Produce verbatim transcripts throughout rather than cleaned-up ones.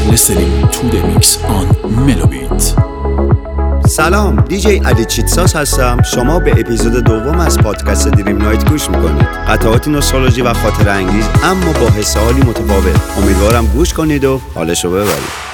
listening to the mix on Melobit. سلام، دیجی علی چیتساس هستم. شما به اپیزود دوم از پادکست دریم نایت گوش میکنید. قطعاتی نوستالژی و خاطره انگیز اما با حس حالی متفاوت. امیدوارم گوش کنید و حالشو ببرید.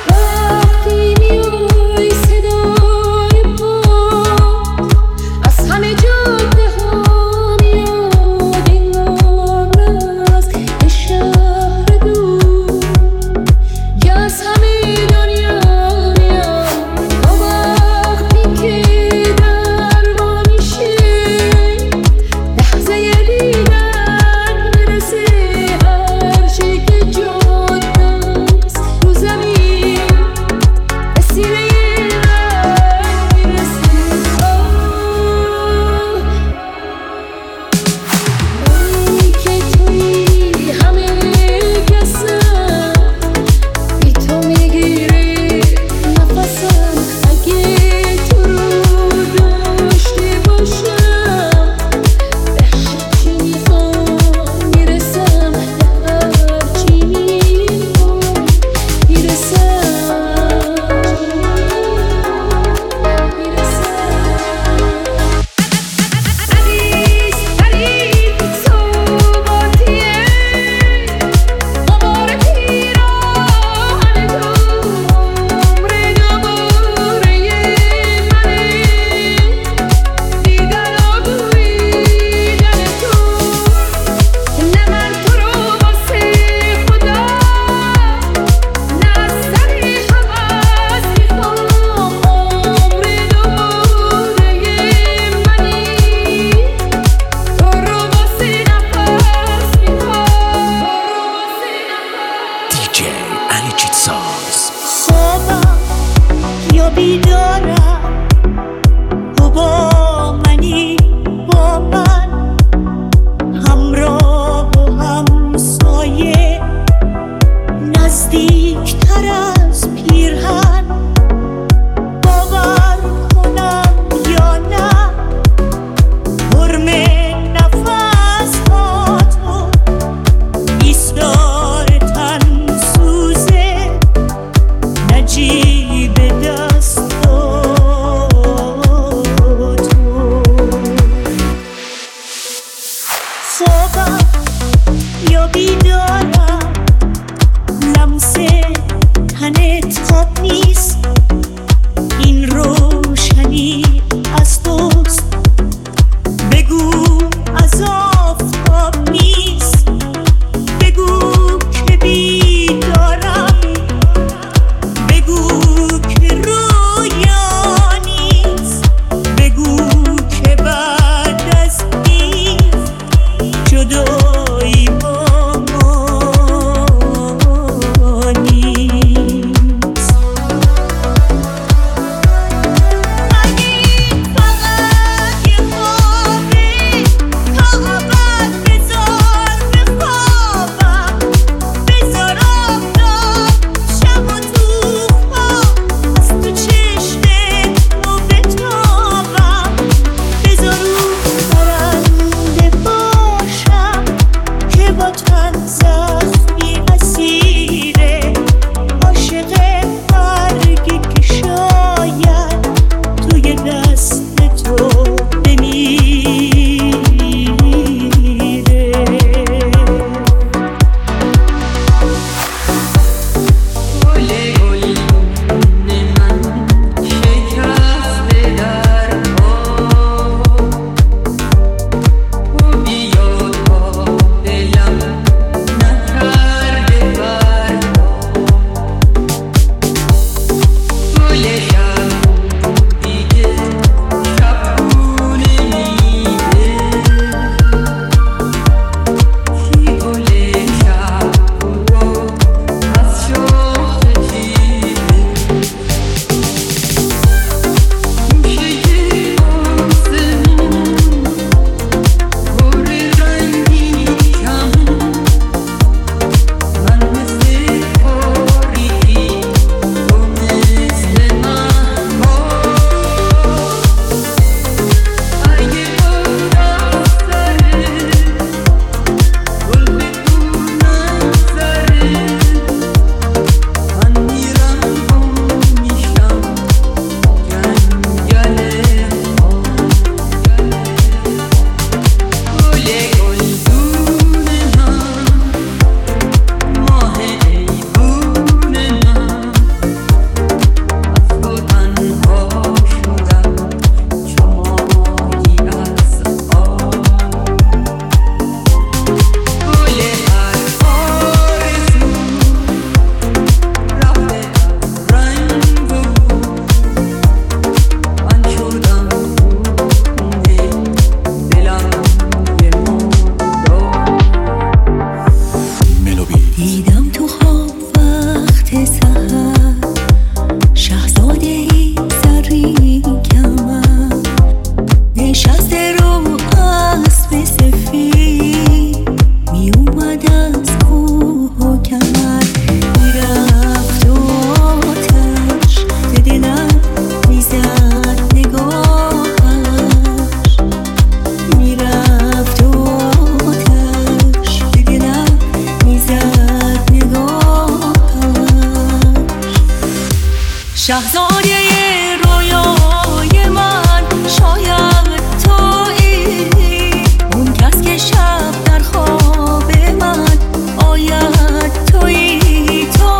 شاهزاده رویای من شاید تویی، اون کس که شب در خواب من آید تویی. تو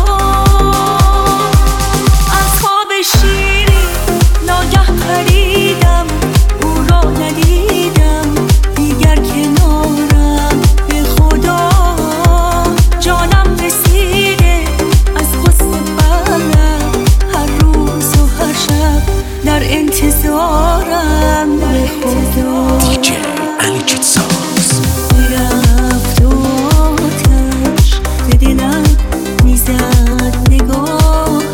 از خواب شیری ناگه پریدم، او را ندیدم دیگر کنارم، به خدا جانم رسیده از غصه برم، هر روز و هر شب در انتظارم، به خدا. دیجی علی چیتساز میرفت و آتش به دلم میزد نگاهش.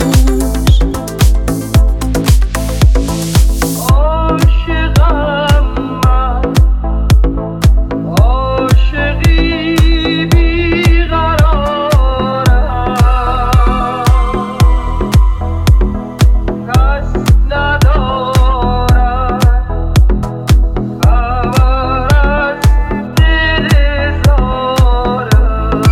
عاشقم من، عاشقی بیقرارم، کس ندارد خبر از دل زارم.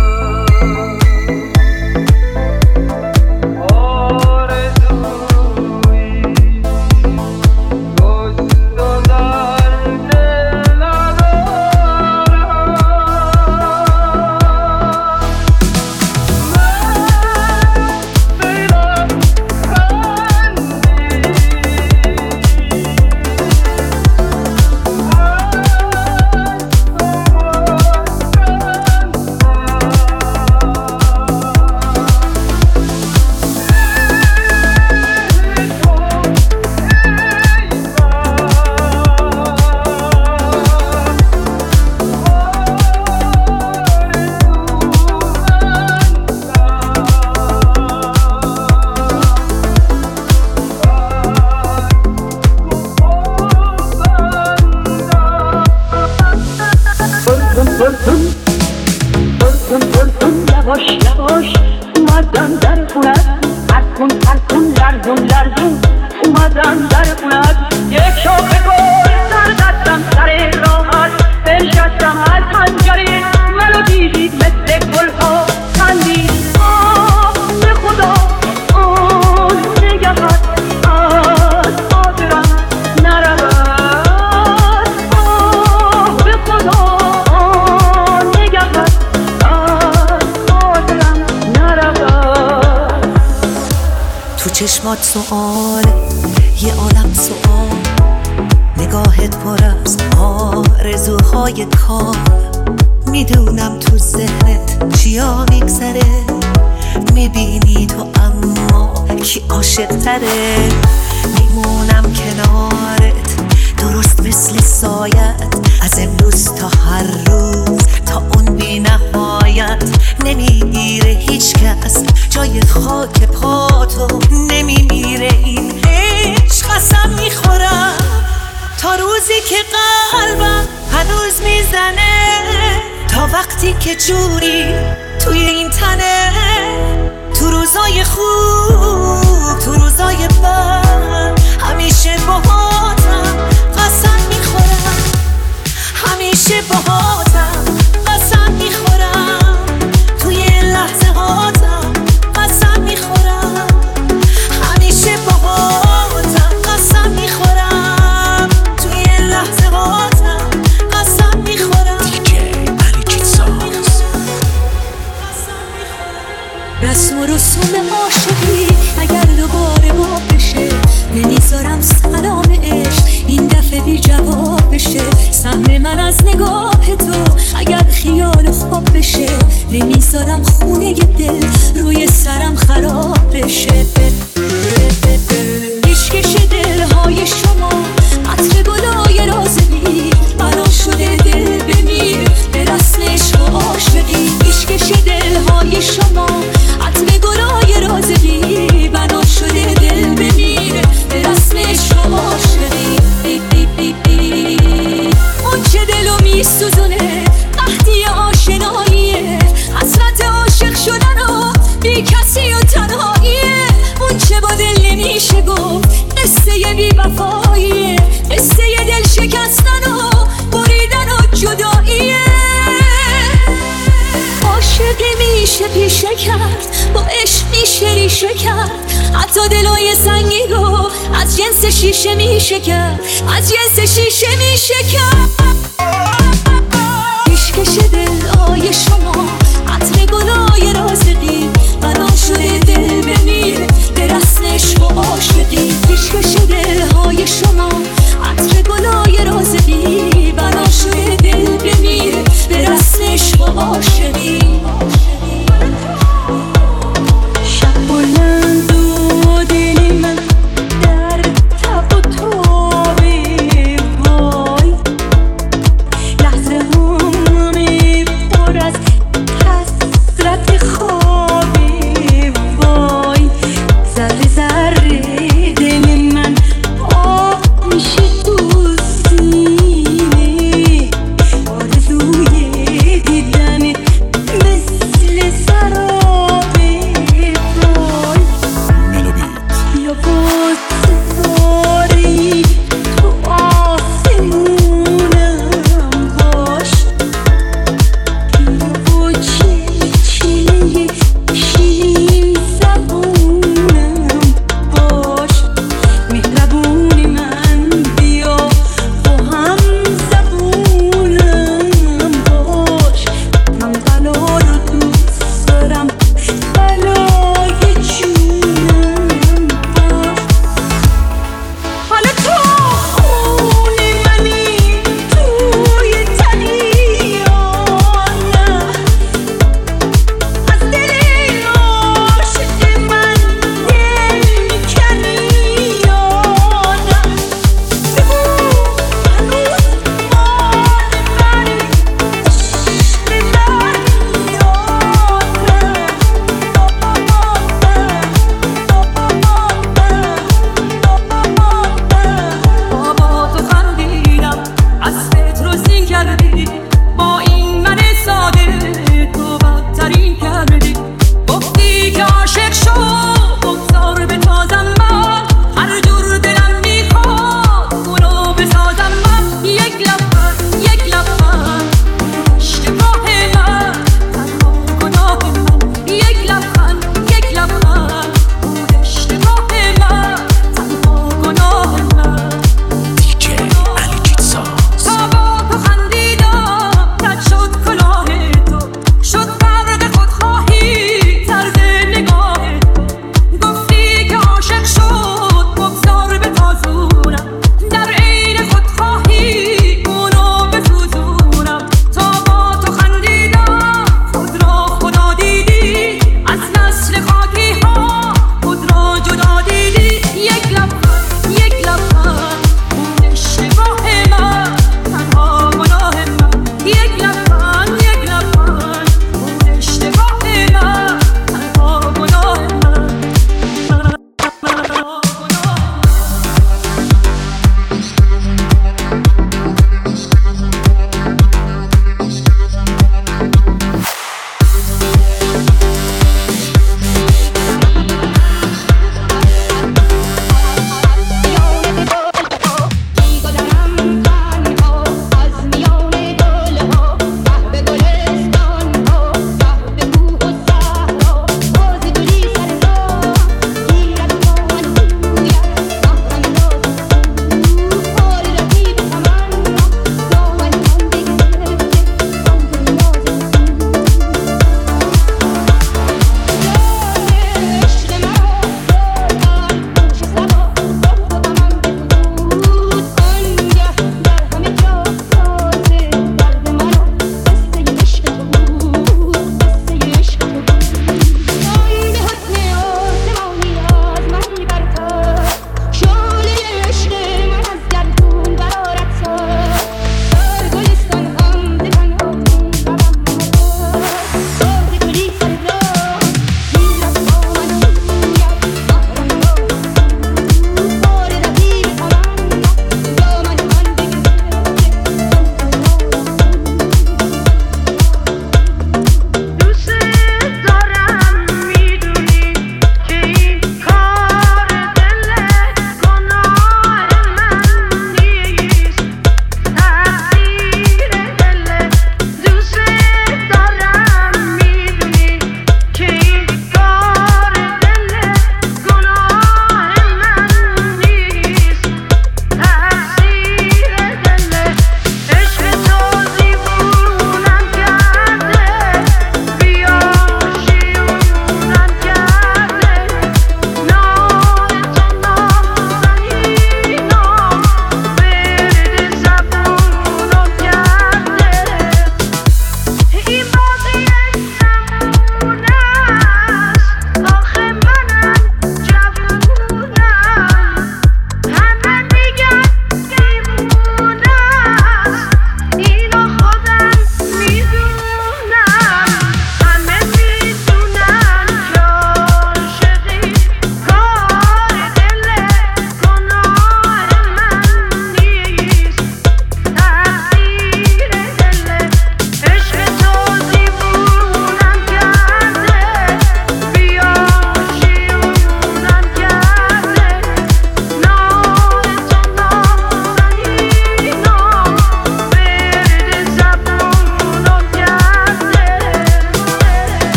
آرزویی دوست و در دل ندارم. من بیرم یواش یواش اومدم در خونت، هرکن هرکن لرزون لرزون اومدم در خونت. یک شاخه گل سر زدم سر راهت، بنشستم از پنجره منو دیدید مثل گلها خندید. آه به خدا آن نگهت از خاطرم نرود. آه به خدا آن نگهت از خاطرم نرود. تو چشمات سؤال یه عالم سؤال، نگاهت پر از آرزوهای کار. میدونم تو ذهنت چیا میگذره، میبینی تو اما کی عاشق تره. میمونم کنارت درست مثل سایت، از امروز تا هر روز تا اون بی نهایت. نمیگیره هیچ کس جای خاک پاتو، نمیمیره این عشق. قسم میخورم تا روزی که قلبم هنوز میزنه، تا وقتی که جونی توی این تنه. تو روزای خوب تو روزای بد همیشه باهاتم، قسم میخورم همیشه باهاتم، قسم میخورم توی لحظه هاتم، قسم میخورم همیشه باهاتم، قسم میخورم توی لحظه هاتم، قسم میخورم. دیجی علی چیتساز رسم و رسوم عاشقی اگر دوباره با بشه، نمیذارم سلام عشق این دفعه بی جواب بشه. سهم من از نگاه تو اگر خیال خواب بشه، نمیذارم خونه دل روی سرم خراب بشه. پیشکش دلهای شما عطر گلای رازمی، بنا شده دل بمیر به رسم عشق و عاشقی. پیشکش دلهای شما عطر گلای رازمی، بنا شده دل بمیر به رسم عشق و عاشقی. اون چه دلو میسوزونه قحطی آشناییه، حسرت عاشق شدن و بی کسی پیشه پیشه کرد، با عشق میشه ریشه کرد. حتی دلای سنگی رو از جنس شیشه میشه کرد، از جنس شیشه میشه کرد. پیشکش دلای شما عطر گلای رازقی، بنا شده دل بمیر به رسم عشق و عاشقی. پیشکش دلهای شما عطر گلای رازقی، بنا شده دل بمیر به رسم عشق و عاشقی. شب بلند و دل من در تب و تابه وای، لحظه همه پر از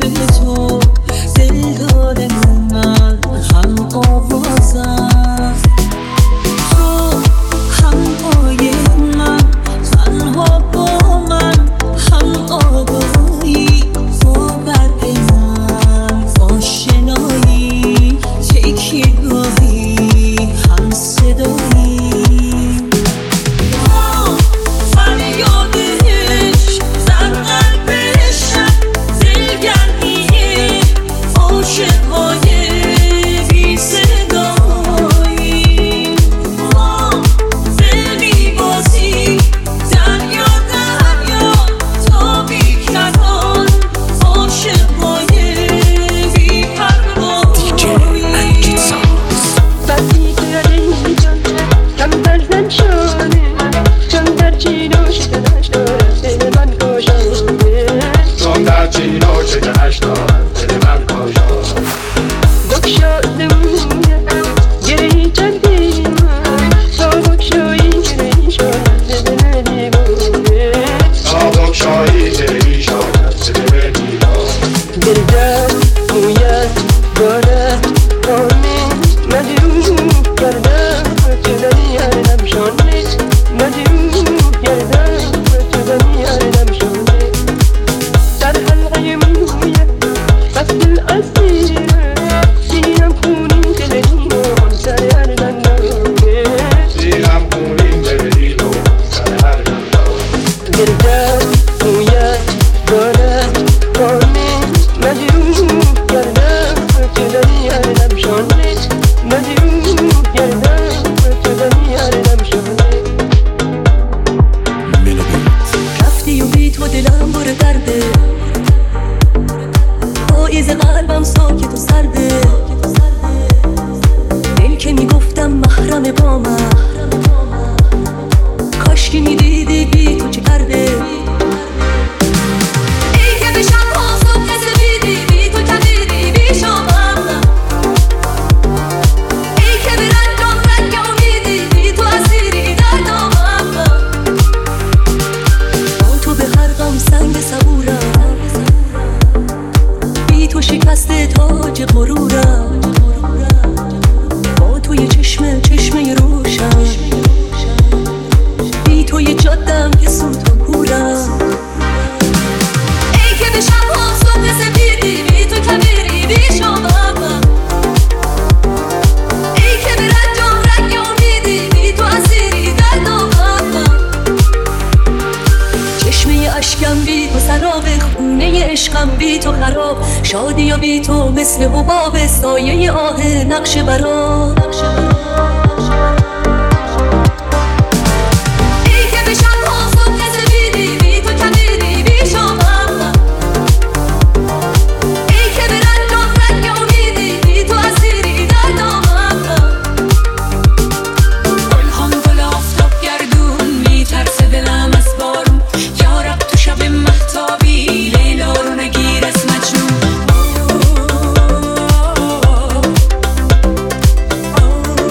تو دل داره من هم آوازم تو هم پای من تنها با من هم آگاهی با برد من آشنایی تکیه‌گاهی هم صدایی رفتی و بی تو دلم بر درده پاییز قلبم ساکت و سرده دل که میگفتم محرم با من کاش که میدیدی بی تو چه کرده ای که بشم پاسم نسبیدی بی تو کبیری بی شامم ای که برنجام رنگ امیدی بی تو اسیری در دامم با تو به هر غم سنگ صبورم بی تو شکسته تاج غرورم با تو یه چشمه چشمه روشن بی تو یه جادم که سوت و کورم ای که بشم پاسم نسبیدی بی تو کبیری بی شامم ای که برنجام رنگ امیدی بی تو اسیری در دامم چشمه اشکم بی تو سراب خونه عشقم بی تو خراب شادی و بی تو مثل حباب سایه آه نقش برا ای که بشم پاسم نسبیدی بی تو کبیری بی شامم ای که برنجام رنگ امیدی بی تو اسیری در دامم گلهام گل آفتاب گردون میترسه دلم از بارون یارب تو شب مهتابی لیلا رو نگیر از مجنون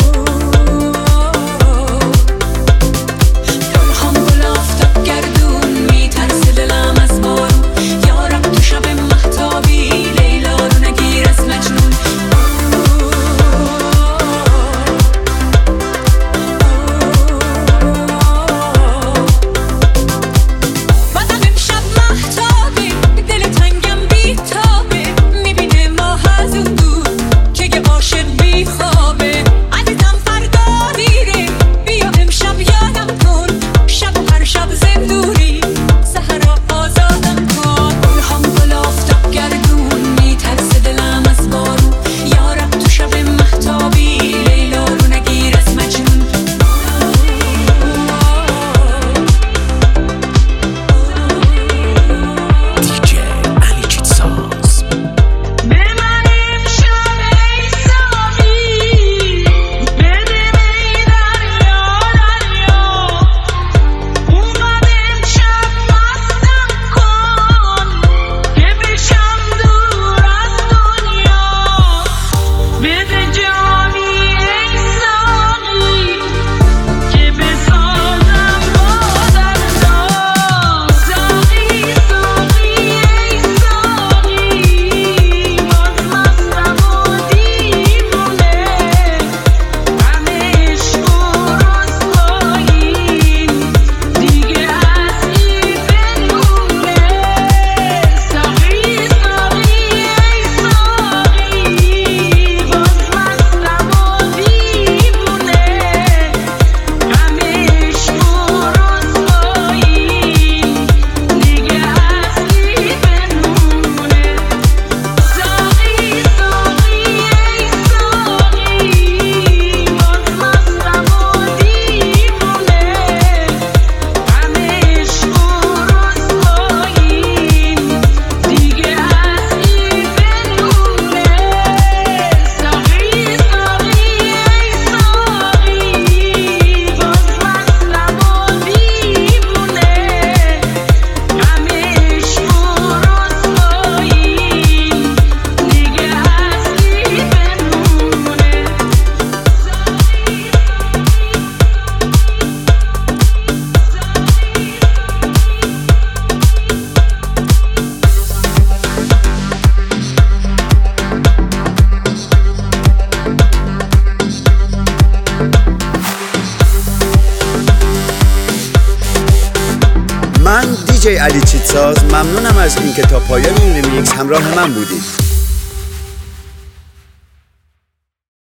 دیجی علی چیتساز. ممنونم از اینکه تا پایان این ریمیکس همراه من بودید.